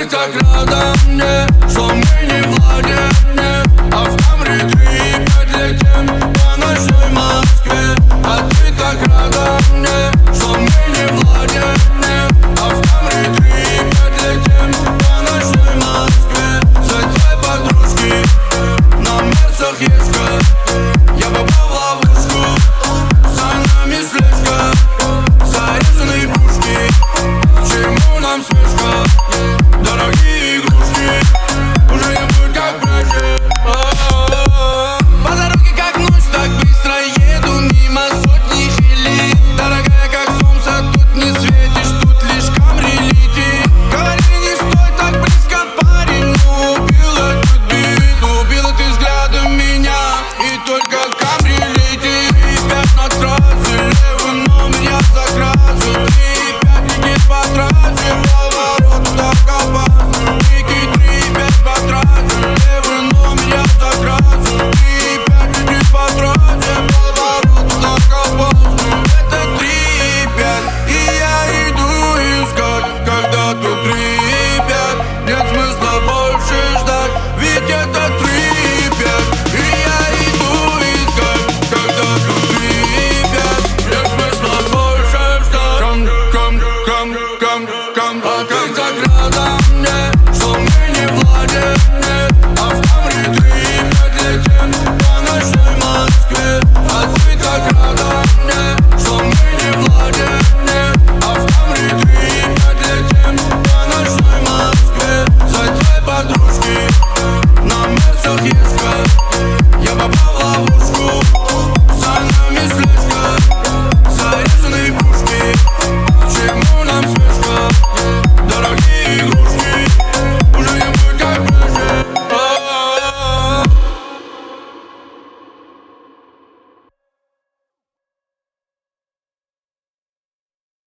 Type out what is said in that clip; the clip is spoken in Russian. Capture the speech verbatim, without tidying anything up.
так рада мне, что мы не в ладе, а в Камри три и пять летим по ночной Москве. А ты так рада мне, что мы не в ладе, а в Камри три и пять летим по ночной Москве. За твоей подружки на Мерсах ешка, я попал в ловушку, за нами слежка, заряженные пушки. К чему нам спешка? Дорогие игрушки уже не будут как прежде. По дороге как ночь, так быстро еду мимо сотни хели. Дорогая как солнце, тут не светишь, тут лишь Камри летит. Говорили, не стой так близко, парень, но убила тут бит, убила ты взглядом меня, и только Камри летит. И пять на трассе, левый номер я закрасил, три и пять никит по трассе, поворот так опасный. Никит три и пять по трассе, левый номер я закрасил, три и пять никит по трассе, поворот так опасный. Это три и пять, и я иду искать, когда тут три и пять. Нет смысла больше ждать, ведь это три и пять, и я иду искать, когда тут три и пять. Нет смысла больше ждать. Come, come, come, come, come, come.